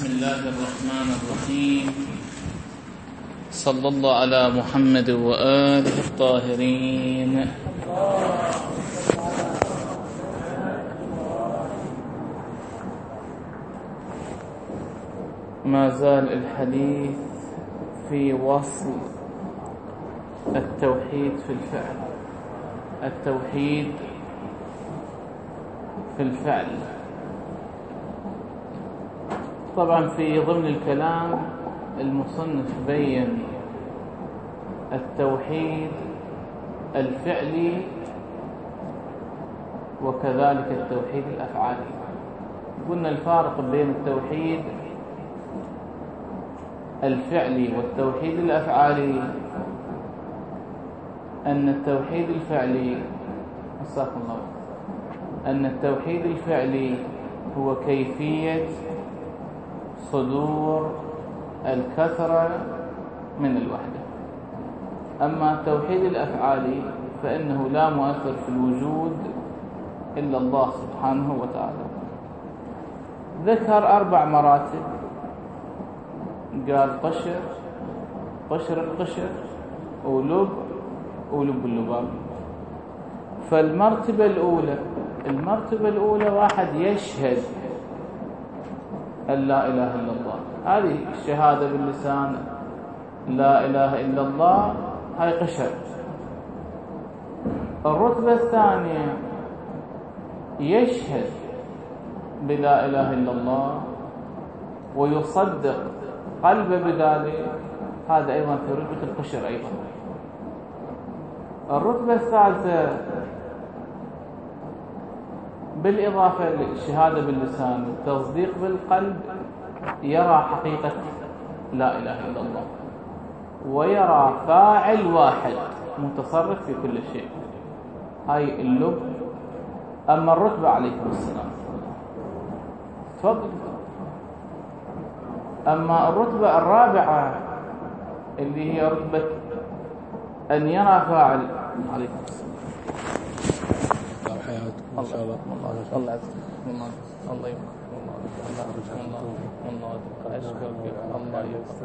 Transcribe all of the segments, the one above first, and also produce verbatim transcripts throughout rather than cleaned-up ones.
بسم الله الرحمن الرحيم. صلى الله على محمد وآله الطاهرين. ما زال الحديث في وصل التوحيد في الفعل. التوحيد في الفعل طبعا في ضمن الكلام المصنف بين التوحيد الفعلي وكذلك التوحيد الأفعالي. قلنا الفارق بين التوحيد الفعلي والتوحيد الأفعالي أن التوحيد الفعلي أستغفر الله أن التوحيد الفعلي هو كيفية صدور الكثرة من الوحدة. أما التوحيد الأفعالي فإنه لا مؤثر في الوجود إلا الله سبحانه وتعالى. ذكر أربع مراتب، قال قشر قشر القشر ولب ولب اللباب. فالمرتبة الأولى المرتبة الأولى واحد يشهد أن لا إله إلا الله، هذه الشهادة باللسان لا إله إلا الله، هاي قشر. الرتبة الثانية يشهد بلا إله إلا الله ويصدق قلبه بذلك، هذا أيضا في رتبة القشر أيضا. الرتبة الثالثة بالإضافة للشهادة باللسان والتصديق بالقلب يرى حقيقة لا إله إلا الله ويرى فاعل واحد متصرف في كل شيء، هاي اللب. أما الرتبة عليكم السلام تفضل. أما الرتبة الرابعة اللي هي رتبة أن يرى فاعل عليكم السلام. إن شاء الله. الله الله الله الله يبارك الله الله الله أشكرك الله يبارك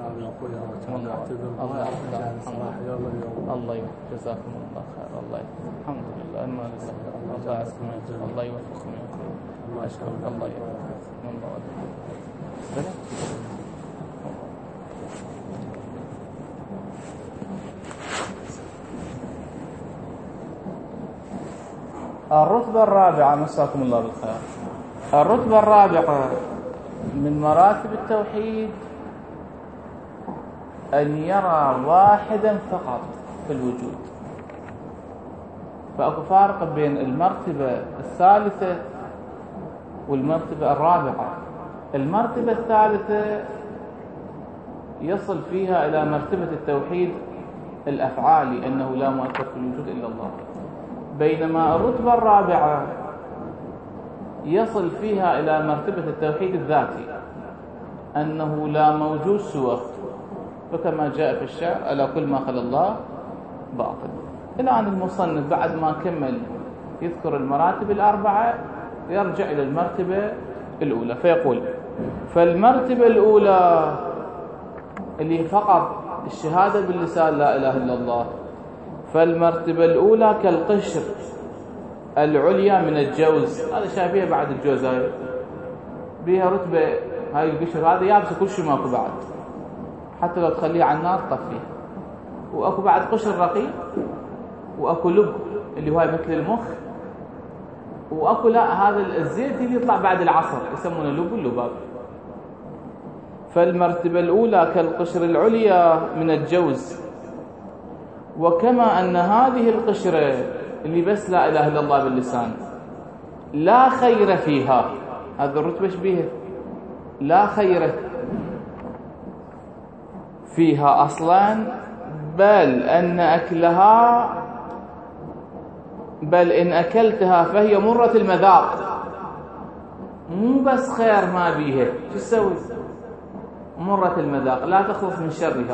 الله الله يبارك جزاكم الله خير. الله يبارك الحمد لله ما الله يسلمك الله يوفقكم يا أخي. أشكرك الله يبارك الله يبارك. الرتبة الرابعة مساكم الله بالخير. الرتبة الرابعة من مراتب التوحيد أن يرى واحدا فقط في الوجود. فأكو فارق بين المرتبة الثالثة والمرتبة الرابعة. المرتبة الثالثة يصل فيها إلى مرتبة التوحيد الأفعالي أنه لا مؤثر في الوجود إلا الله، بينما الرتبة الرابعة يصل فيها إلى مرتبة التوحيد الذاتي أنه لا موجود سواه، فكما جاء في الشعر ألا كل ما خلا الله باطل. الآن المصنف بعد ما كمل يذكر المراتب الأربعة يرجع إلى المرتبة الأولى فيقول: فالمرتبة الأولى اللي فقط الشهادة باللسان لا إله إلا الله، فالمرتبة الأولى كالقشر العليا من الجوز. هذا شايفيها بعد الجوز، هاي بيها رتبة، هاي القشر هذا يابس كل شيء ماكو بعد، حتى لو تخليه على النار طفيه. وأكو بعد قشر رقيق، وأكو لب اللي هو مثل المخ، وأكو لا هذا الزيت اللي يطلع بعد العصر يسمونه لب اللباب. فالمرتبة الأولى كالقشر العليا من الجوز. وكما أن هذه القشرة اللي بس لا إله إلا الله باللسان لا خير فيها، هذا الرتبة شبيهة لا خير فيها أصلا، بل أن أكلها بل إن أكلتها فهي مرة المذاق. مو بس خير ما بيها، شو تسوي؟ مرة المذاق لا تخلص من شرها.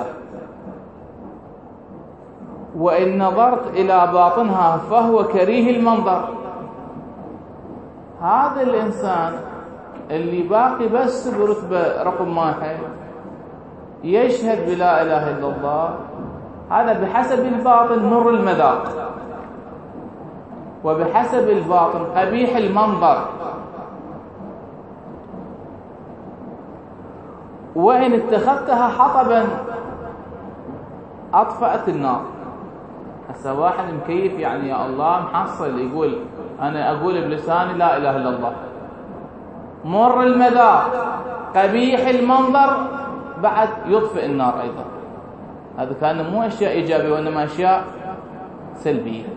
وإن نظرت إلى باطنها فهو كريه المنظر. هذا الإنسان اللي باقي بس برتبة رقم واحد يشهد بلا إله إلا الله، هذا بحسب الباطن مر المذاق، وبحسب الباطن قبيح المنظر. وإن اتخذتها حطبا أطفأت النار. هسه واحد مكيف يعني يا الله محصل يقول أنا أقول بلساني لا إله إلا الله، مر المذاق قبيح المنظر، بعد يطفئ النار أيضا. هذا كان مو أشياء إيجابية وإنما أشياء سلبية.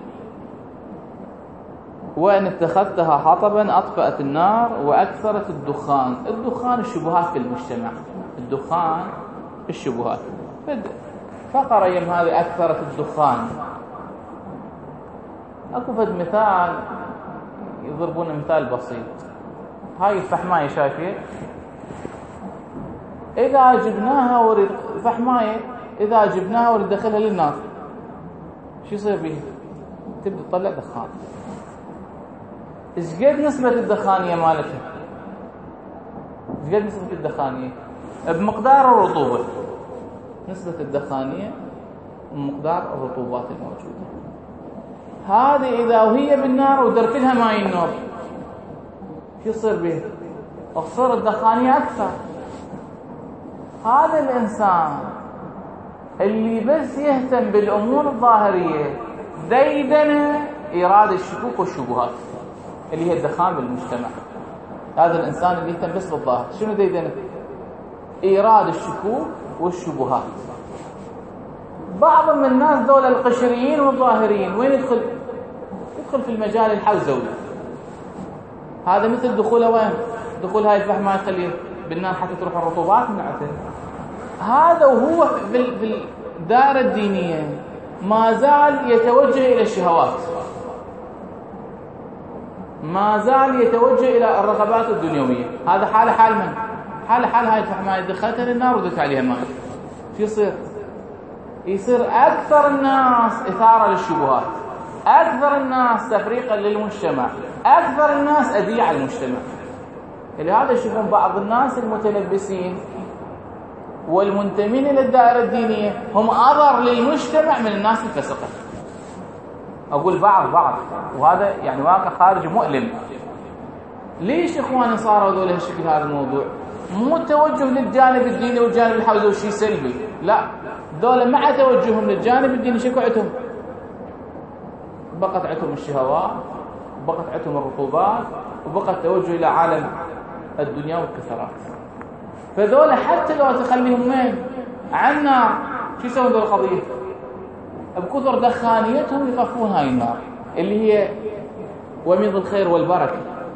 وإن اتخذتها حطبا أطفأت النار وأكثرت الدخان. الدخان الشبهات في المجتمع، الدخان الشبهات. فقرة يم هذه أكثرت الدخان. أكو فد مثال يضربون مثال بسيط. هاي الفحماية شايفة، إذا جبناها ورد فحماية إذا جبناها ورد دخلها للنار شو يصير بيها؟ تبدأ تطلع دخان. إيش قد نسبة الدخانية مالتها؟ إيش قد نسبة الدخانية؟ بمقدار الرطوبة. نسبة الدخانية ومقدار الرطوبات الموجودة. هذه إذا وهي بالنار ودركلها ماي النار شو يصير بها؟ تصير الدخانية أكثر. هذا الإنسان اللي بس يهتم بالأمور الظاهرية ديدن إيراد الشكوك والشبهات اللي هي الدخان بالمجتمع. هذا الإنسان اللي يهتم بس بالظاهر شنو ديدن؟ إيراد الشكوك والشبهات. بعض من الناس دول القشريين والظاهريين وين يدخل؟ يدخل في المجال الحوزوي. هذا مثل دخوله وين؟ دخول هاي الفحماية يخليه بالنار حتى تروح الرطوبات من عته. هذا وهو في الدائرة الدينية ما زال يتوجه إلى الشهوات، ما زال يتوجه إلى الرغبات الدنيوية. هذا حال حال من؟ حال حال هاي الفحماية دخلتها للنار ودك عليها ماء. شو يصير؟ يصير أكثر الناس إثارة للشبهات، أكثر الناس تفريقا للمجتمع، أكثر الناس أذية على المجتمع. لهذا يشوفون بعض الناس المتلبسين والمنتمين إلى الدائرة الدينية هم أضر للمجتمع من الناس الفسقة. أقول بعض بعض وهذا يعني واقع خارج مؤلم. ليش إخواني صاروا ذولا هالشكل؟ هذا الموضوع مو توجه للجانب الديني والجانب الحوزوي شيء سلبي، لا، ذولا مع توجههم للجانب الديني شكو عتهم؟ بقت عتهم الشهوات، بقت عتهم الرطوبات، وبقت توجه إلى عالم الدنيا والكثرات. فذولا حتى لو تخليهم مين عنا شو يسوون ذول القضية؟ بكثر دخانيتهم يطفون هاي النار اللي هي وميض الخير والبركة.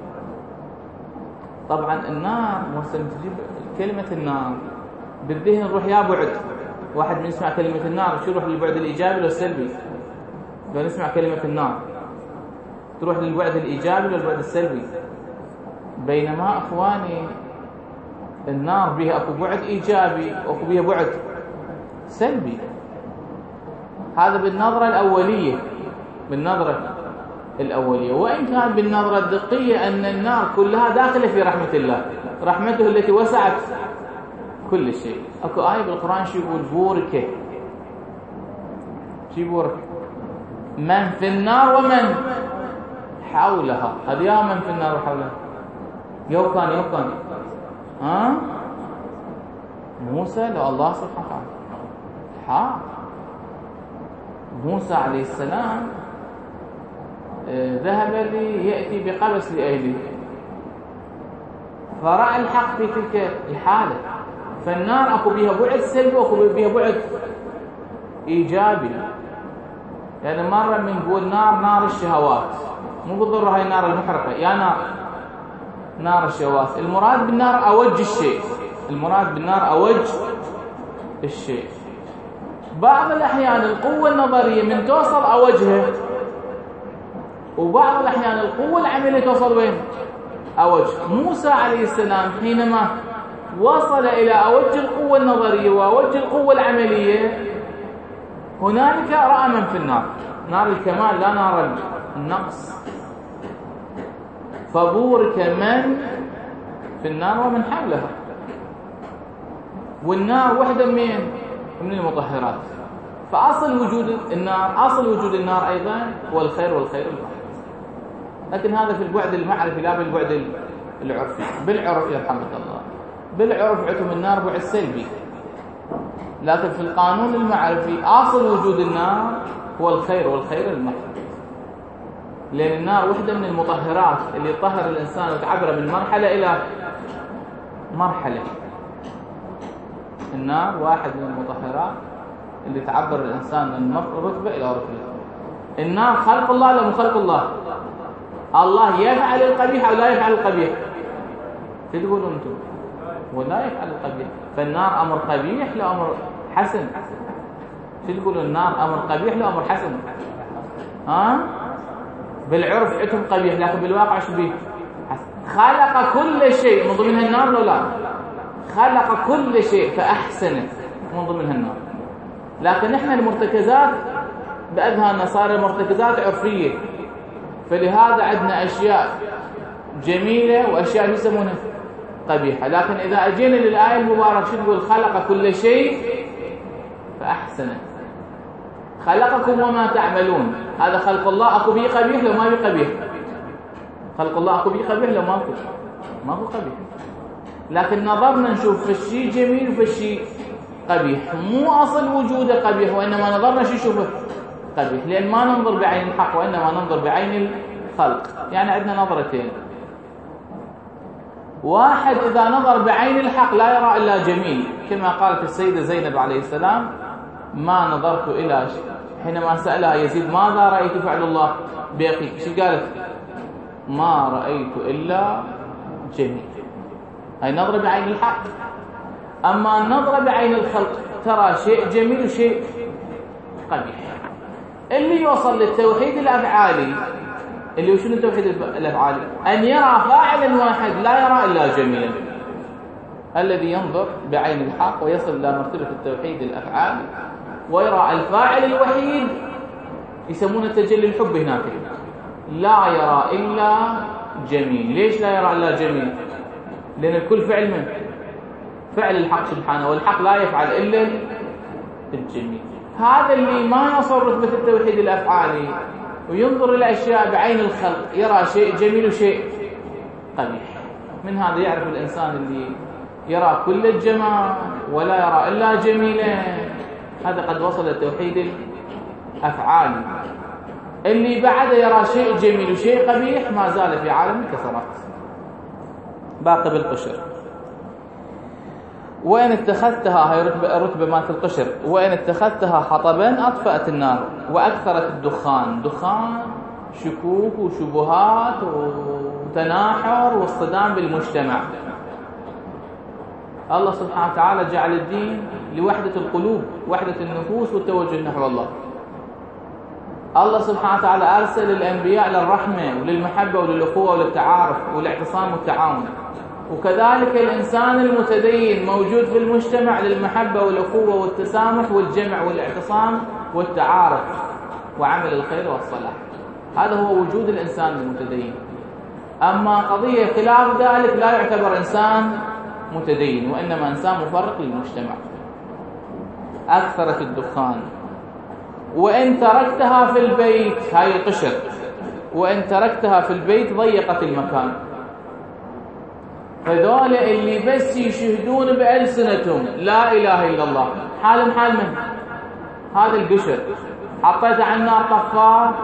طبعا النار مرسل تجيب كلمة النار بالذهن نروح يا بعد. واحد من يسمع كلمة النار شو يروح للبعد الإيجابي ولا السلبي؟ لو نسمع كلمة النار تروح للبعد الإيجابي ولا البعد السلبي؟ بينما أخواني النار بها أكو بعد إيجابي وأكو بها بعد سلبي. هذا بالنظرة الأولية، بالنظرة الأولية. وإن كان بالنظرة الدقية أن النار كلها داخلة في رحمة الله، رحمته التي وسعت كل شيء. أكو آية بالقرآن شو يقول؟ بوركة. شو بورك؟ من في النار ومن حولها. هذا يا من في النار وحولها يو كان يو كان ها موسى لو الله سبحانه وتعالى ها موسى عليه السلام ذهب ليأتي بقبس لأهله فرأى الحق في تلك الحالة. فالنار أكو بها بعد سلبي وأكو بها بعد إيجابي. يعني مرة من نقول نار نار الشهوات، مو بالضرورة هاي النار المحرقة، يا نار نار الشهوات. المراد بالنار أوج الشيء، المراد بالنار أوج الشيء. بعض الأحيان القوة النظرية من توصل أوجها، وبعض الأحيان القوة العملية توصل وين؟ أوج. موسى عليه السلام حينما وصل إلى أوج القوة النظرية وأوج القوة العملية هنالك رأى من في النار، نار الكمال لا نار النقص. فبورك من في النار ومن حولها. والنار وحدة من من المطهرات. فأصل وجود النار أصل وجود النار أيضا هو الخير والخير المحض. لكن هذا في البعد المعرفي لا بالبعد العرفي. بالعرف يرحمك الله، بالعرف عتم النار بعد سلبي، لكن في القانون المعرفي أصل وجود النار هو الخير والخير المحض. لأن النار وحدة من المطهرات اللي طهر الإنسان وتعبر من مرحلة إلى مرحلة. النار واحد من المطهرات اللي تعبر الإنسان من رتبة إلى رتبة. النار خلق الله ولا مو خلق الله؟ الله يفعل القبيح أو لا يفعل القبيح؟ شو تقولون أنتم؟ هو لا يفعل القبيح. فالنار أمر قبيح لا أمر حسن؟ شو تقولون؟ النار أمر قبيح لا أمر حسن؟ ها؟ بالعرف عتم قبيح، لكن بالواقع شو بيه؟ خلق كل شيء من ضمنها النار ولا لا؟ خلق كل شيء فأحسنه من ضمنها النار. لكن احنا المرتكزات بأذهاننا صار مرتكزات عرفية، فلهذا عندنا أشياء جميلة وأشياء يسمونها قبيحة. لكن إذا أجينا للآية المباركة شو تقول؟ خلق كل شيء فأحسنه. خلقكم وما تعملون، هذا خلق الله. أكو بيه قبيح لو ما بيه قبيح؟ خلق الله أكو بيه قبيح لو ما أكو؟ ما أكو قبيح. لكن نظرنا نشوف فالشيء جميل وفالشيء قبيح، مو أصل وجوده قبيح، وإنما نظرنا شو يشوفه قبيح، لأن ما ننظر بعين الحق وإنما ننظر بعين الخلق. يعني عندنا نظرتين. واحد إذا نظر بعين الحق لا يرى إلا جميل، كما قالت السيدة زينب عليه السلام: ما نظرت إلى شيء. حينما سألها يزيد ماذا رأيت فعل الله بأخيك، شو قالت؟ ما رأيت إلا جميل. هاي نظرة بعين الحق. أما النظرة بعين الخلق ترى شيء جميل وشيء قبيح. اللي يوصل للتوحيد الأفعالي، اللي هو شنو التوحيد الأفعالي؟ أن يرى فاعلا واحد لا يرى إلا جميلا. الذي ينظر بعين الحق ويصل إلى مرتبة التوحيد الأفعالي ويرى الفاعل الوحيد يسمونه تجلي الحب هناك، لا يرى إلا جميل. ليش لا يرى إلا جميل؟ لأن الكل فعل من فعل الحق سبحانه، والحق لا يفعل إلا الجميل. هذا اللي ما يصل رتبة التوحيد الأفعالي وينظر إلى أشياء بعين الخلق يرى شيء جميل وشيء قبيح. من هذا يعرف الإنسان اللي يرى كل الجمال ولا يرى إلا جميلا، هذا قد وصل للتوحيد الأفعالي. اللي بعد يرى شيء جميل وشيء قبيح ما زال في عالم الكسرات. باقي بالقشر. وإن اتخذتها، هي رتبة, رتبة مات القشر، وإن اتخذتها حطبا أطفأت النار وأكثرت الدخان. دخان شكوك وشبهات وتناحر واصطدام بالمجتمع. الله سبحانه وتعالى جعل الدين لوحدة القلوب، وحدة النفوس والتوجه نحو الله. الله سبحانه وتعالى أرسل الأنبياء للرحمة وللمحبة وللأخوة وللتعارف والاعتصام والتعاون. وكذلك الإنسان المتدين موجود في المجتمع للمحبة والأخوة والتسامح والجمع والاعتصام والتعارف وعمل الخير والصلاح. هذا هو وجود الإنسان المتدين. أما قضية خلاف ذلك لا يعتبر إنسان متدين، وإنما إنسان مفرق للمجتمع. أكثرت الدخان. وإن تركتها في البيت، هاي القشر، وإن تركتها في البيت ضيقت المكان. فذول اللي بس يشهدون بألسنتهم لا إله إلا الله، حالهم حال من؟ هذا القشر. حطيته على النار طفار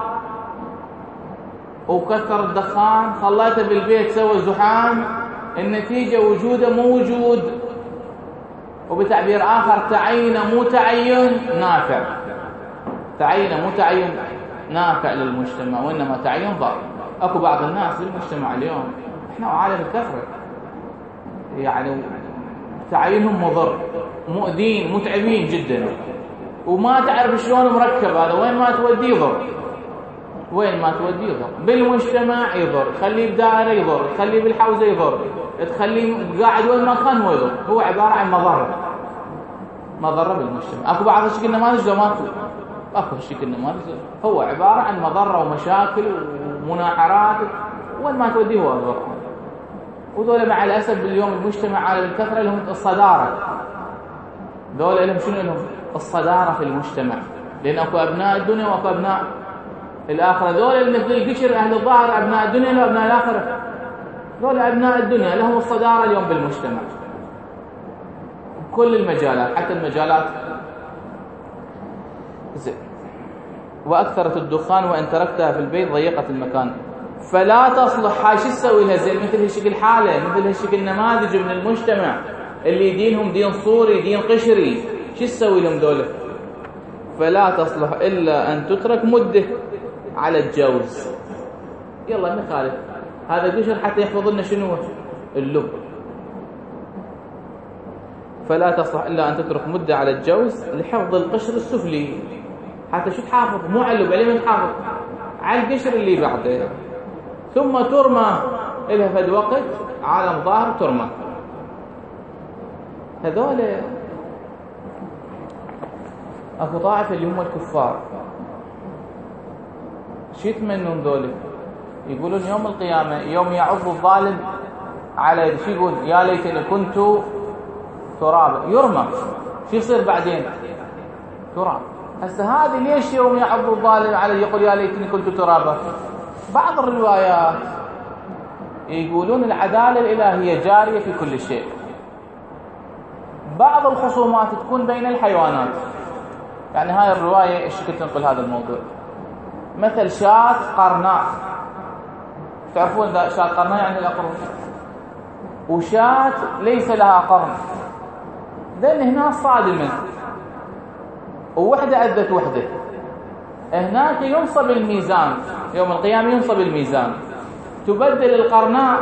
وكثر الدخان، خليته بالبيت سوى زحام، النتيجة وجوده مو وجود، وبتعبير آخر تعين مو تعين نافع. تعين مو تعين نافع للمجتمع، وإنما تعين ضار. أكو بعض الناس في المجتمع اليوم، إحنا عالم الكثرة، يعني تعيينهم مضر، مؤذين، متعبين جدا، وما تعرف شلون مركب هذا، وين ما توديه يضر، وين ما توديه يضر. بالمجتمع يضر، خليه بدائرة يضر، خليه بالحوزة يضر، تخليه قاعد وين ما كان هو يضر. هو عبارة عن مضرة، مضرة بالمجتمع. أكو بعض الشيء ما نجده ماكو، أكو الشيء ما نجده، هو عبارة عن مضرة ومشاكل ومناحرات، وين ما توديه هو يضر. وذول مع الأسف باليوم المجتمع على الكثرة لهم الصدارة. ذول لهم شنو لهم؟ الصدارة في المجتمع، لأن أكو أبناء الدنيا وأكو أبناء الآخرة. ذول اللي مثل القشر أهل الظاهر أبناء الدنيا وأبناء الآخرة. ذول أبناء الدنيا لهم الصدارة اليوم بالمجتمع، كل المجالات حتى المجالات زين. وأكثرت الدخان وإن تركتها في البيت ضيقت المكان، فلا تصلح. هاي شو تسوي لها؟ زين مثل هالشكل حالة، مثل هالشكل نماذج من المجتمع اللي دينهم دين صوري دين قشري، شو تسوي لهم ذولا؟ فلا تصلح إلا أن تترك مدة على الجوز. يلا نخالف هذا قشر حتى يحفظ لنا شنو اللب. فلا تصلح إلا أن تترك مدة على الجوز لحفظ القشر السفلي. حتى شو تحافظ؟ مو على اللب، عليه تحافظ على القشر اللي بعده. ثم ترمى إلها فد وقت عالم ظاهر ترمى. هذول أكو طائفة اللي هم الكفار، شو يتمنون ذول؟ يقولون يوم القيامة يوم يعض الظالم على شو يقول؟ يا ليتني كنت ترابا. يرمى، شو يصير بعدين؟ تراب. هسه هذه ليش يوم يعض الظالم على يقول يا ليتني كنت ترابا؟ بعض الروايات يقولون العدالة الإلهية جارية في كل شيء. بعض الخصومات تكون بين الحيوانات، يعني هاي الرواية ايش كنت نقول هذا الموضوع؟ مثل شاة قرناء، تعرفون شاة قرناء يعني الأقرن، وشاة ليس لها قرن، ذن هنا صادمة ووحدة أذت وحدة. هناك ينصب الميزان يوم القيامة، ينصب الميزان، تبدل القرناء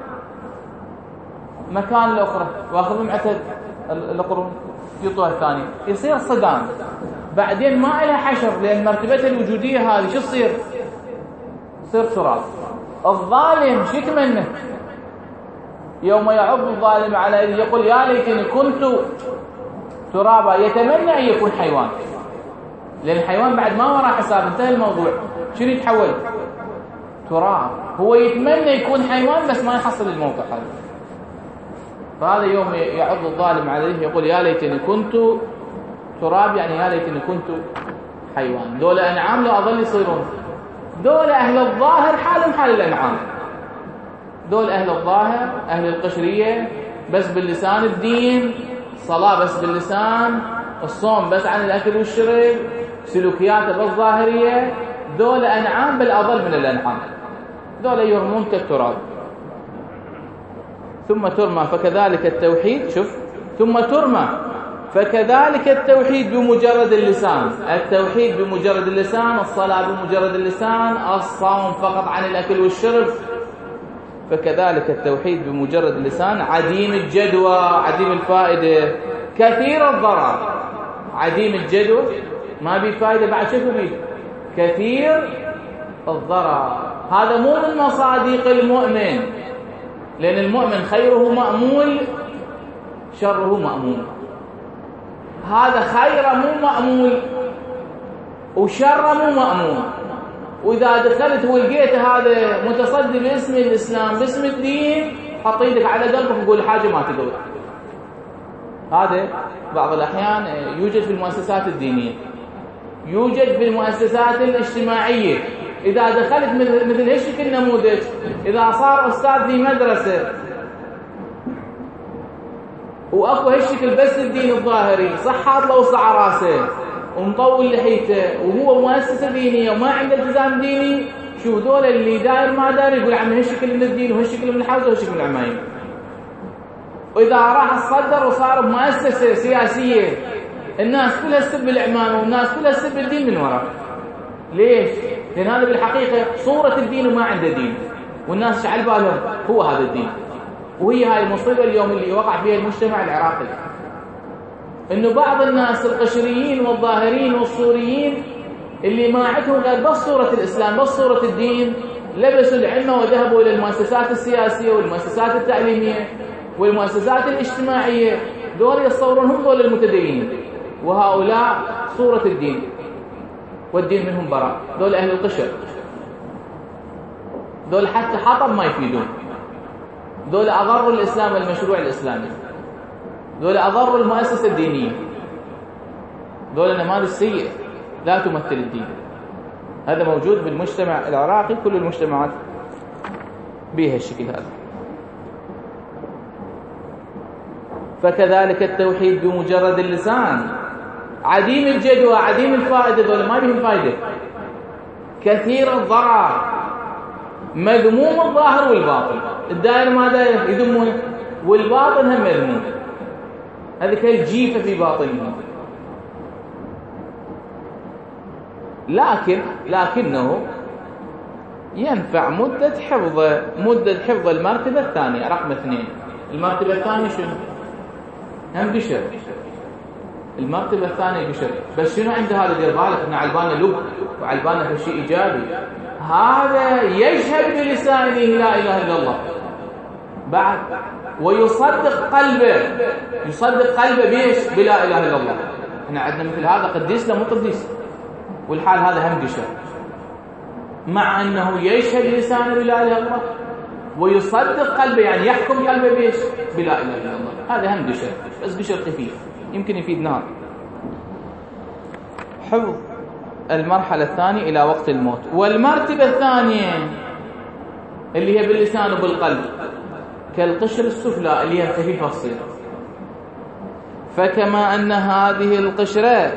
مكان الأخرى واخذ معتد القرون يطوها الثاني، يصير صدام. بعدين ما لها حشر، لأن مرتبتها الوجودية هذه شو تصير؟ تصير تراب. الظالم شو يتمنى؟ يوم يعض الظالم على يده يقول يا ليتني كنت ترابا. يتمنى أن يكون حيوان، لأن الحيوان بعد ما وراه حساب، انتهى الموضوع. شنو يتحول؟ تراب. هو يتمنى يكون حيوان بس ما يحصل الموقع هذا. فهذا يوم يعض الظالم عليه يقول يا ليتني كنت تراب، يعني يا ليتني كنت حيوان. دول أنعام لا أظل يصيرون. دول أهل الظاهر حالهم حال الأنعام. دول أهل الظاهر أهل القشرية، بس باللسان الدين، صلاة بس باللسان، الصوم بس عن الأكل والشرب، سلوكيات بالظاهرية. دول أنعام بل أضل من الأنعام. دول يرمون كالتراب. ثم ترمى فكذلك التوحيد. شوف، ثم ترمى فكذلك التوحيد بمجرد اللسان. التوحيد بمجرد اللسان، الصلاة بمجرد اللسان، الصوم فقط عن الأكل والشرب. فكذلك التوحيد بمجرد اللسان عديم الجدوى، عديم الفائدة، كثير الضرر. عديم الجدوى ما بي فائدة، بعد شوفوا بيه كثير الضرر. هذا مو من مصادق المؤمن، لأن المؤمن خيره مأمول شره مأمول. هذا خير مو مأمول وشر مو مأمول. وإذا دخلت ولقيت هذا متصدي باسم الإسلام باسم الدين، حط يدك على قلبك وقول حاجة ما تقول. هذا بعض الأحيان يوجد في المؤسسات الدينية، يوجد في المؤسسات الاجتماعية. إذا دخلت مثل هالشكل النموذج، إذا صار أستاذ في مدرسة وأكو هالشكل بس الدين الظاهري، صح حاط له وصع راسه ومطول لحيته وهو مؤسسة دينية وما عنده التزام ديني، شو ذول اللي داير ما داير يقول عم هالشكل من الدين وهالشكل من الحوزة وهالشكل من العمايم. وإذا راح الصدر وصار بمؤسسة سياسية، الناس كلها تسب العمامة والناس كلها تسب الدين من وراء. ليش؟ لأن هذا بالحقيقة صورة الدين وما عنده دين، والناس شعل بالهم هو هذا الدين. وهي هاي المصيبة اليوم اللي وقع فيها المجتمع العراقي، إنه بعض الناس القشريين والظاهرين والصوريين اللي ما عندهم غير بس صورة الإسلام بس صورة الدين، لبسوا العمة وذهبوا إلى المؤسسات السياسية والمؤسسات التعليمية والمؤسسات الاجتماعية. دول يتصورون هم دول المتدينين، وهؤلاء صورة الدين والدين منهم براء. دول أهل القشر، دول حتى حطب ما يفيدون. دول أضروا الإسلام والمشروع الإسلامي، دول أضروا المؤسسة الدينية، دول نماذج سيئة لا تمثل الدين. هذا موجود بالمجتمع العراقي، كل المجتمعات بها الشكل هذا. فكذلك التوحيد بمجرد اللسان عديم الجدوى عديم الفائدة، دول ما بهم فائدة، كثير الضرر، مذموم الظاهر والباطن. الدائر ما دائر يذمونه، والباطن هم مذموم، هذه كالجيفة في باطنه. لكن لكنه ينفع مدة حفظ مدة حفظ المرتبة الثانية رقم اثنين. المرتبة الثانية شنو؟ هم قشر. المرتبة الثانية قشر، بس شنو عنده هذا؟ دير بالك احنا علبانا لب وعلبانا في شيء إيجابي. هذا يشهد بلسانه لا إله إلا الله بعد، ويصدق قلبه يصدق قلبه بيش؟ بلا إله إلا الله. احنا عندنا مثل هذا قديس لا مو قديس، والحال هذا هم قشر، مع أنه يشهد لسانه بلا إله إلا الله ويصدق قلبه، يعني يحكم قلبه بيش؟ بلا إله إلا الله. هذا هم قشر، بس قشر خفيف يمكن يفيد نار. حفظ المرحلة الثانية إلى وقت الموت. والمرتبة الثانية اللي هي باللسان وبالقلب كالقشر السفلى اللي هي خفيفة الصير. فكما أن هذه القشرة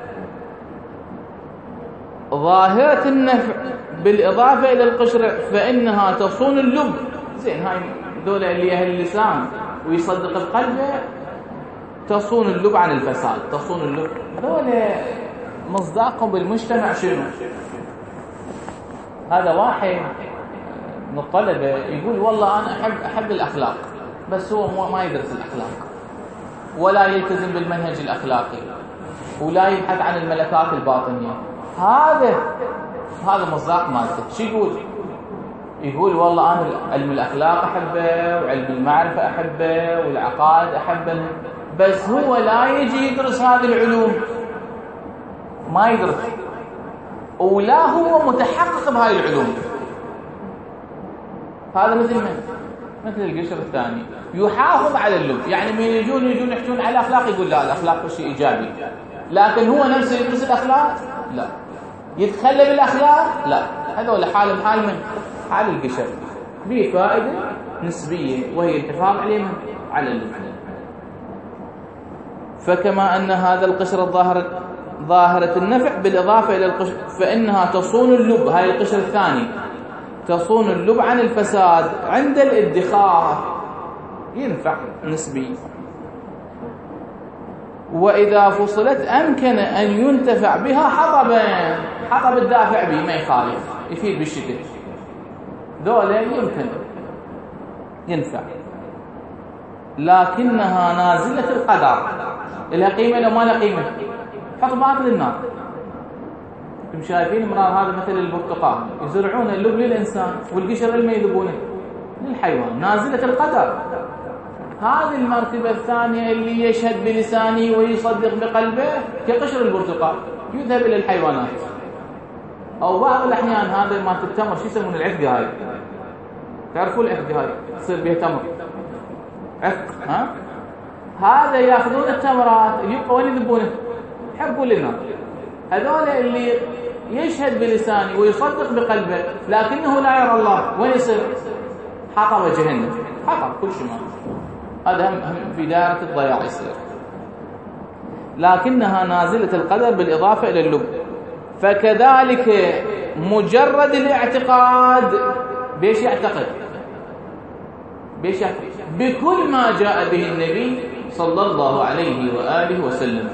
ظاهرة النفع بالإضافة إلى القشرة فإنها تصون اللب. زين، هاي دولة اللي هي اللسان ويصدق القلب تصون اللب عن الفساد، تصون اللب. دولة مصداقهم بالمجتمع شنو؟ هذا واحد من الطلبة يقول والله أنا أحب أحب الأخلاق، بس هو ما يدرس الأخلاق ولا يلتزم بالمنهج الأخلاقي ولا يبحث عن الملكات الباطنية. هذا هذا مصداق مالته. شو يقول؟ يقول والله أنا علم الأخلاق أحبه وعلم المعرفة أحبه والعقائد أحبه، بس هو لا يجي يدرس هذه العلوم، ما يدرس، ولا هو متحقق بهاي العلوم. هذا مثل من؟ مثل القشر الثاني، يحافظ على اللب. يعني من يجون يجون يحكون على الأخلاق يقول لا الأخلاق شيء إيجابي، لكن هو نفسه يدرس الأخلاق لا، يتخلى بالأخلاق لا. هذول حال حال من حال القشر، به فائدة نسبية وهي الحفاظ عليه من على اللب. فكما أن هذا القشر الظاهر ظاهرة النفع بالإضافة إلى القشر فإنها تصون اللب، هاي القشر الثاني تصون اللب عن الفساد عند الادخار، ينفع نسبي. وإذا فصلت أمكن أن ينتفع بها حطبا، حطب الدافع به ما يخالف، يفيد بالشتى، دولة يمكن ينفع. لكنها نازلة القدر، لها قيمة لو ما لها قيمة؟ حط بعض للنار. انتم شايفين مرار هذا مثل البرتقال يزرعونه اللب للإنسان والقشر اللي ما يذبونه للحيوان، نازلة القدر. هذه المرتبة الثانية اللي يشهد بلسانه ويصدق بقلبه كقشر البرتقال يذهب إلى الحيوانات. أو بعض الأحيان هذا ما التمر شو يسمون العفقة هاي، تعرفوا العفقة هاي تصير بها تمر عفق، ها هذا يأخذون التمرات يبقى وين يذبونه؟ يحرقون للنار. هذول اللي يشهد بلسانه ويصدق بقلبه لكنه لا يرى الله، وين يصير؟ حطب جهنم، حطب كل شيء. هذا هم في دائرة الضياع يصير. لكنها نازلة القدر بالإضافة إلى اللب. فكذلك مجرد الاعتقاد بيش يعتقد؟ بيش يعتقد؟ بكل ما جاء به النبي صلى الله عليه وآله وسلم.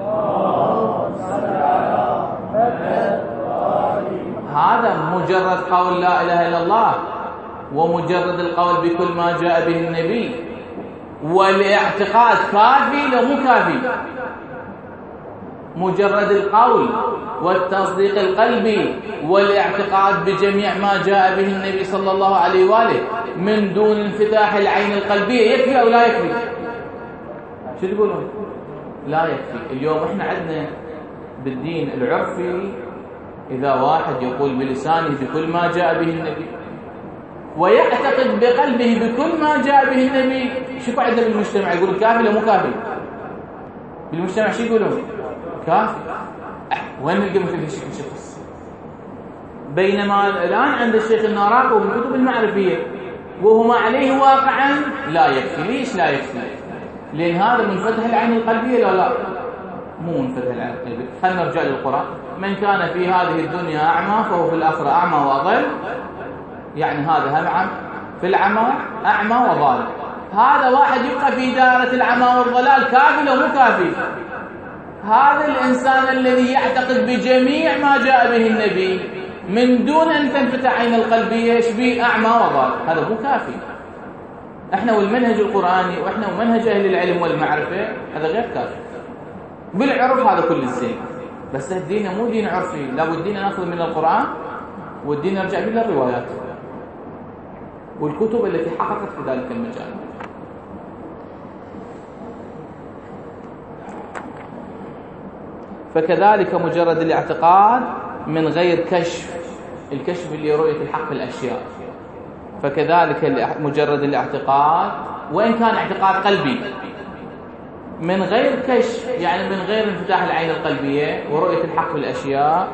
هذا مجرد قول لا إله إلا الله ومجرد القول بكل ما جاء به النبي، والاعتقاد كافي لو مو كافي؟ مجرد القول والتصديق القلبي والاعتقاد بجميع ما جاء به النبي صلى الله عليه وآله من دون انفتاح العين القلبية يكفي أو لا يكفي؟ شو تقولون؟ لا يكفي. اليوم احنا عندنا بالدين العرفي إذا واحد يقول بلسانه بكل ما جاء به النبي ويعتقد بقلبه بكل ما جاء به النبي. شوفوا عندنا بالمجتمع يقولون كافي ولا مو كافي؟ بالمجتمع شو يقولون؟ كافي. وين نلقى مثل هالشكل شخص؟ بينما الآن عند الشيخ الناراقي بالكتب المعرفية وهو ما عليه واقعا لا يكفي. ليش لا يكفي؟ لأن هذا منفتح العين القلبية لا لا مو منفتح العين القلبية. خلينا نرجع للقرآن. من كان في هذه الدنيا أعمى فهو في الآخرة أعمى وأضل. يعني هذا هم في العمى أعمى وضال. هذا واحد يبقى في دائرة العمى والضلال كافي لو مو كافي؟ هذا الإنسان الذي يعتقد بجميع ما جاء به النبي من دون أن تنفتح عين القلبية يشبه أعمى وضال، هذا مو كافي. احنا والمنهج القرآني واحنا ومنهج أهل العلم والمعرفة هذا غير كافي. بالعرف هذا كل الزين، بس الدين مو دين عرفي، لابد الدين ناخذ من القرآن والدين نرجع به للروايات والكتب التي حققت في ذلك المجال. فكذلك مجرد الاعتقاد من غير كشف، الكشف اللي رؤية الحق في الأشياء، فكذلك مجرد الاعتقاد وإن كان اعتقاد قلبي من غير كشف، يعني من غير انفتاح العين القلبية ورؤية الحق في الأشياء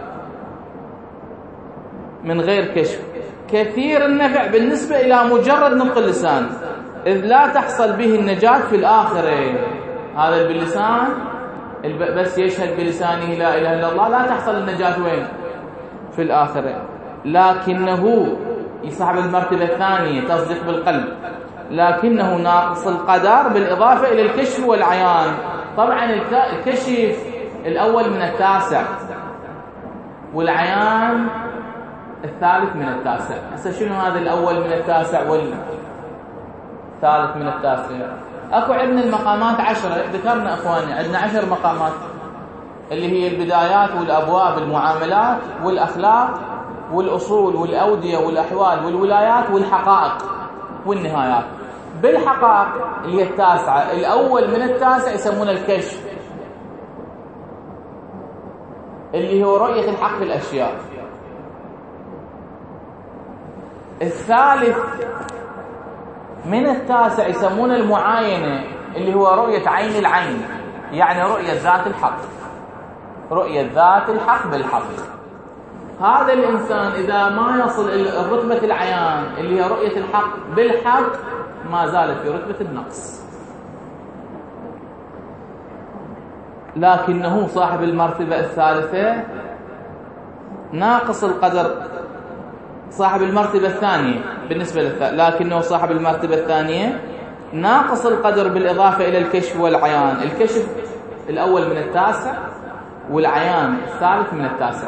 من غير كشف، كثير النفع بالنسبة إلى مجرد نطق اللسان، إذ لا تحصل به النجاة في الآخرة. هذا باللسان بس يشهد بلسانه لا إله إلا الله، لا تحصل النجاة وين؟ في الآخرة. لكنه يصاحب المرتبة الثانية تصديق بالقلب، لكنه ناقص القدر بالإضافة إلى الكشف والعيان. طبعا الكشف الأول من التاسع والعيان الثالث من التاسع. هسه شنو هذا الأول من التاسع والثالث من التاسع؟ أكو عندنا المقامات عشرة، ذكرنا أخواني عندنا عشر مقامات اللي هي البدايات والأبواب، المعاملات والأخلاق والأصول والأودية والأحوال والولايات والحقائق والنهايات. بالحقائق اللي هي التاسعة، الأول من التاسع يسمونه الكشف اللي هو رؤية الحق في الأشياء. الثالث من التاسع يسمونه المعاينة اللي هو رؤية عين العين، يعني رؤية ذات الحق، رؤية ذات الحق بالحق. هذا الإنسان إذا ما يصل إلى رتبة العيان اللي هي رؤية الحق بالحق ما زال في رتبة النقص، لكنه صاحب المرتبة الثالثة ناقص القدر، صاحب المرتبة الثانية بالنسبة للثالث، لكنه صاحب المرتبة الثانية ناقص القدر بالإضافة إلى الكشف والعيان. الكشف الأول من التاسع والعيان الثالث من التاسع،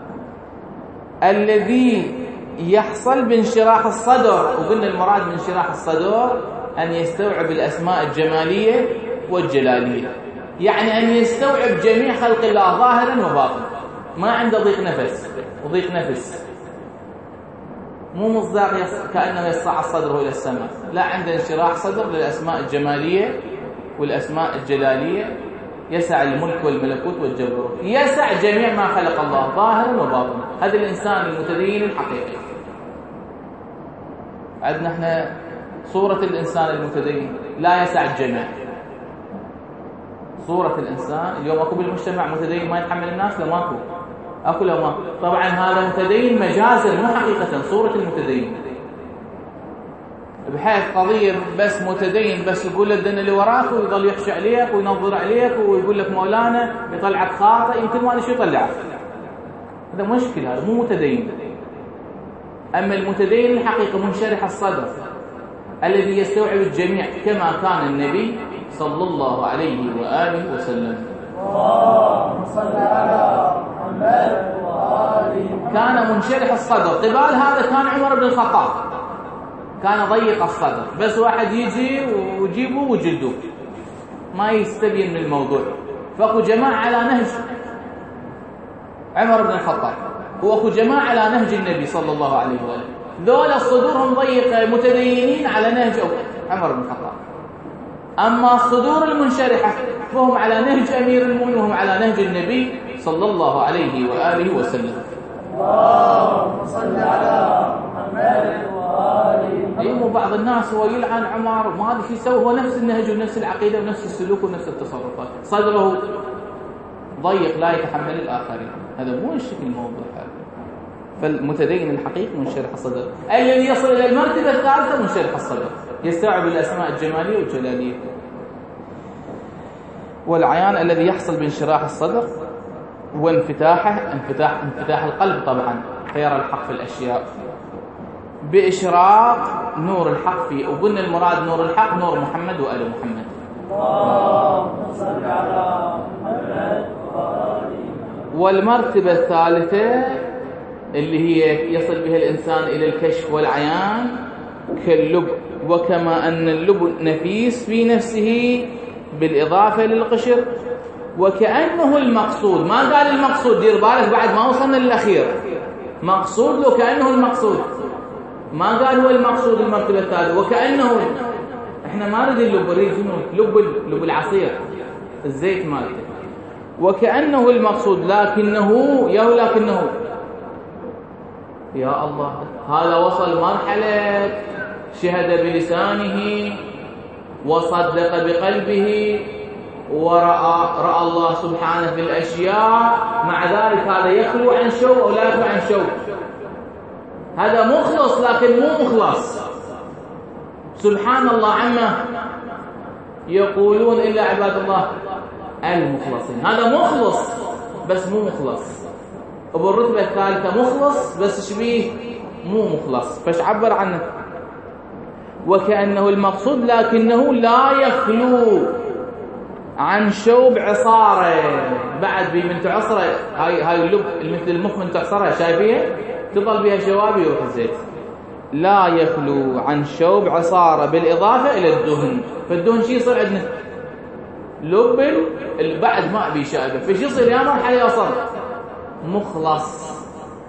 الذي يحصل بانشراح الصدر. وقلنا المراد من انشراح الصدر أن يستوعب الأسماء الجمالية والجلالية، يعني أن يستوعب جميع خلق الله ظاهرا وباطنا، ما عنده ضيق نفس وضيق نفس، مو مصداق كأنه يصعد صدره إلى السماء، لا، عنده انشراح صدر للأسماء الجمالية والأسماء الجلالية، يسع الملك والملكوت والجبروت، يسع جميع ما خلق الله ظاهرا وباطنا. هذا الإنسان المتدين الحقيقي. عندنا احنا صورة الإنسان المتدين لا يسع الجميع. صورة الإنسان اليوم أكو بالمجتمع متدين ما يتحمل الناس، لو ماكو أكو لو ماكو. طبعا هذا متدين مجازا مو حقيقة صورة المتدين، بحيث قضية بس متدين بس يقول لك دن اللي وراك ويظل يخشى عليك وينظر عليك ويقول لك مولانا، يطلعك خاطئ يمكن ما شو يطلعك. هذا مشكلة، هذا مو متدين. أما المتدين الحقيقة منشرح الصدر الذي يستوعب الجميع كما كان النبي صلى الله عليه وآله وسلم. اللهم صل على محمد وآله. كان منشرح الصدر. قبال هذا كان عمر بن الخطاب، كان ضيق الصدر، بس واحد يجي ويجيبه وجلده ما يستبين من الموضوع. فاكو جماعة على نهج عمر بن الخطاب واكو جماعة على نهج النبي صلى الله عليه وآله. ذولا صدورهم ضيقة متدينين على نهج عمر بن الخطاب. أما الصدور المنشرحة فهم على نهج أمير المؤمنين وهم على نهج النبي صلى الله عليه وآله وسلم. اللهم صل على محمد وآله. أيوة بعض الناس هو يلعن عمر ما أدري شو يسوي، هو نفس النهج ونفس العقيدة ونفس السلوك ونفس التصرفات، صدره ضيق لا يتحمل الآخرين. هذا مو الشكل الموضوع هذا. فالمتدين الحقيقي منشرح الصدر، الذي يصل إلى المرتبة الثالثة منشرح الصدر، يستوعب الأسماء الجمالية والجلالية. والعيان الذي يحصل بانشراح الصدر وانفتاحه، انفتاح انفتاح القلب طبعا، فيرى الحق في الأشياء بإشراق نور الحق فيه. وقلنا المراد نور الحق نور محمد وآل محمد. اللهم صل على محمد وآله. والمرتبة الثالثة اللي هي يصل بها الإنسان إلى الكشف والعيان كاللب، وكما أن اللب نفيس في نفسه بالإضافة للقشر، وكأنه المقصود. ما قال المقصود، دير بالك بعد ما وصلنا للأخير، مقصود له كأنه المقصود، ما قال هو المقصود المرتبة الثالثة. وكأنه احنا ما نريد اللب، نريد لب لب العصير الزيت مالته. وكأنه المقصود لكنه يا لكنه يا الله، هذا وصل مرحلة شهد بلسانه وصدق بقلبه ورأى رأى الله سبحانه في الأشياء، مع ذلك هذا يخلو عن شوق أو لا يخلو عن شوق. هذا مخلص لكن مو مخلص. سبحان الله عما يقولون إلا عباد الله المخلصين. هذا مخلص بس مو مخلص. وبالرتبة الثالثة مخلص بس شبيه مو مخلص. فاش عبر عنه؟ وكأنه المقصود لكنه لا يخلو عن شوب عصاره. بعد بي من تعصره هاي هاي اللب مثل المخ من تعصرها، شايفيها تظل بها شواب يروح الزيت. لا يخلو عن شوب عصاره بالإضافة إلى الدهن. فالدهن شي يصير عندنا لب بعد ما أبي شائبه، فشي يصير يا مرحلة يصل مخلص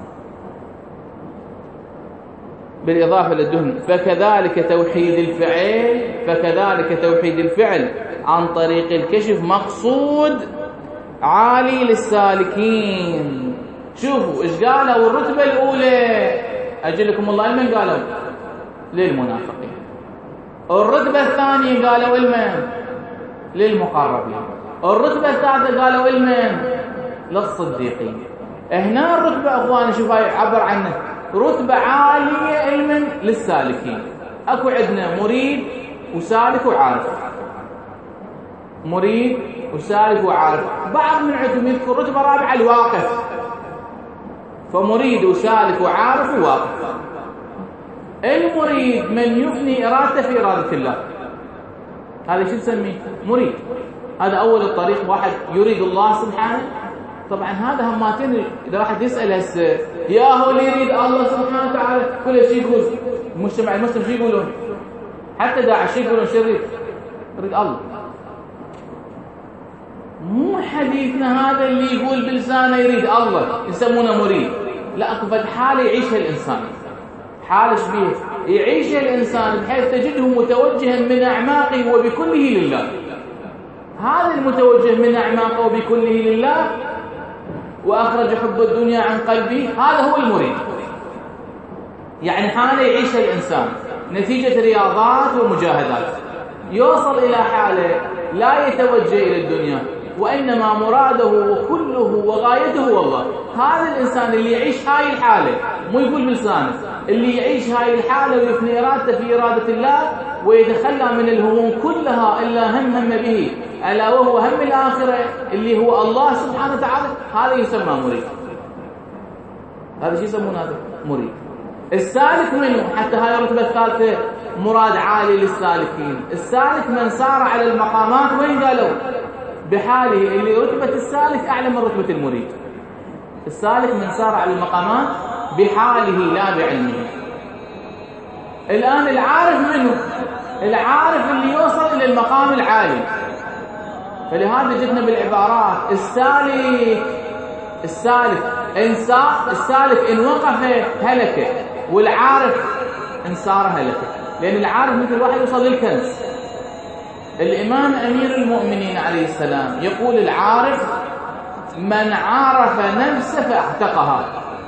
بالإضافة للدهن. فكذلك توحيد الفعل فكذلك توحيد الفعل عن طريق الكشف مقصود عالي للسالكين. شوفوا إيش قالوا الرتبة الأولى، أجلكم الله لمن قالوا؟ للمنافقين. الرتبة الثانية قالوا لمن؟ للمقربين. الرتبة الثالثة قالوا لمن؟ للصديقين. هنا الرتبة أخواني شوف هاي عبر عنه رتبة عالية علما للسالكين. أكو عندنا مريد وسالك وعارف، مريد وسالك وعارف. بعض من عندهم يذكر رتبة رابعة الواقف، فمريد وسالك وعارف وواقف. المريد من يفني إرادته في إرادة الله، هذا شو نسميه؟ مريد. هذا أول الطريق، واحد يريد الله سبحانه. طبعا هذا هماتين إذا راح تسأل هسه يا هو اللي يريد الله سبحانه وتعالى كل شيء يقول المجتمع المسلم شو يقولون؟ حتى داعش شو يقولون؟ شرير يريد الله. مو حديثنا هذا اللي يقول بلسانه يريد الله يسمونه مريد. لا، اكو فد حاله يعيشها الانسان، حاله شبيه يعيشها الانسان بحيث تجده متوجها من اعماقه وبكله لله. هذا المتوجه من اعماقه وبكله لله واخرج حب الدنيا عن قلبه، هذا هو المريد. يعني حاله يعيشها الانسان نتيجه رياضات ومجاهدات، يوصل الى حاله لا يتوجه الى الدنيا وإنما مراده وكله وغايته هو الله. هذا الإنسان اللي يعيش هاي الحالة، مو يقول بلسانه، اللي يعيش هاي الحالة ويفني إرادته في إرادة الله ويتخلى من الهموم كلها إلا هم هم به، ألا وهو هم الآخرة اللي هو الله سبحانه وتعالى، هذا يسمى مريد. هذا شو يسمون؟ هذا مريد. السالك منه حتى هاي الرتبة الثالثة مراد عالي للسالكين. السالك من سار على المقامات، وين قالوا؟ بحاله اللي رتبة السالك أعلى من رتبة المريد. السالك من سار على المقامات بحاله لا بعلمه. الآن العارف منه، العارف اللي يوصل إلى المقام العالي. فلهذا جدنا بالعبارات السالك السالك إنسان السالك إن وقف هلكه، والعارف إن سار هلكه. لأن العارف مثل واحد يوصل للكنز. الإمام أمير المؤمنين عليه السلام يقول العارف من عارف نفسه فاعتقها.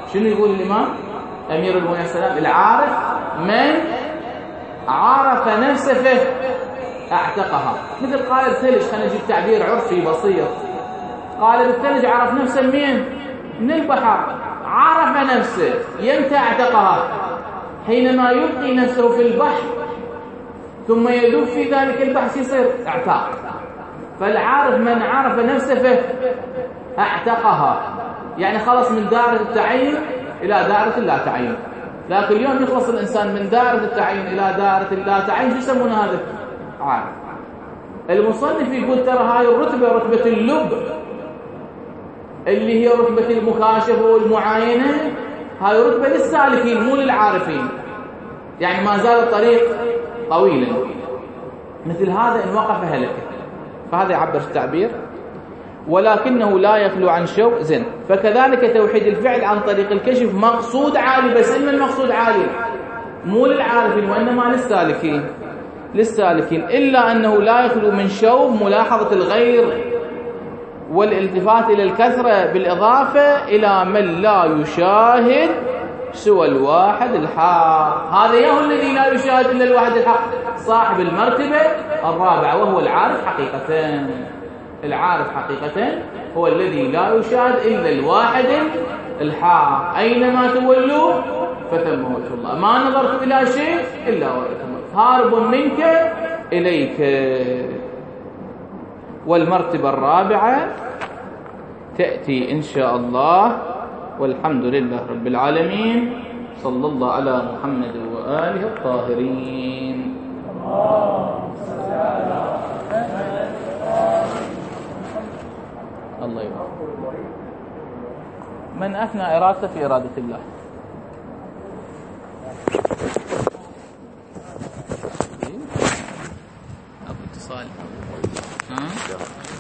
شنو يقول الإمام أمير المؤمنين السلام؟ العارف من عرف نفسه فيه اعتقها. مثل قالب ثلج، خلينا نجيب تعبير عرفي بسيط. قالب الثلج عرف نفسه منين؟ من البحر. عرف نفسه يمتى اعتقها؟ حينما يلقي نفسه في البحر ثم يذوب في ذلك البحث يصير اعتاق. فالعارف من عرف نفسه فيه اعتقها، يعني خلص من دائرة التعين إلى دائرة اللا تعين. لكن اليوم يخلص الإنسان من دائرة التعين إلى دائرة اللا تعين، شو يسمونه هذا؟ عارف. المصنف يقول ترى هاي الرتبة رتبة اللب اللي هي رتبة المكاشفة والمعاينة، هاي رتبة للسالكين مو للعارفين، يعني ما زال الطريق طويلا. مثل هذا إن وقف هلك. فهذا يعبر التعبير. ولكنه لا يخلو عن شوق زين. فكذلك توحيد الفعل عن طريق الكشف مقصود عالي، بس إن المقصود عالي مو للعارفين وإنما للسالكين للسالكين إلا أنه لا يخلو من شوق ملاحظة الغير والالتفات إلى الكثرة بالإضافة إلى من لا يشاهد سوى الواحد الحق. هذا يهو الذي لا يشاهد إلا الواحد الحق، صاحب المرتبة الرابعة، وهو العارف حقيقة. العارف حقيقة هو الذي لا يشاهد إلا الواحد الحق. أينما تولوا فثم وجه الله، ما نظرت إلى شيء إلا وجهه، هارب منك إليك. والمرتبة الرابعة تأتي إن شاء الله. والحمد لله رب العالمين. صلى الله على محمد وآله الطاهرين. الله يبارك. من أثنى إرادته في إرادة الله. أبو اتصال. ها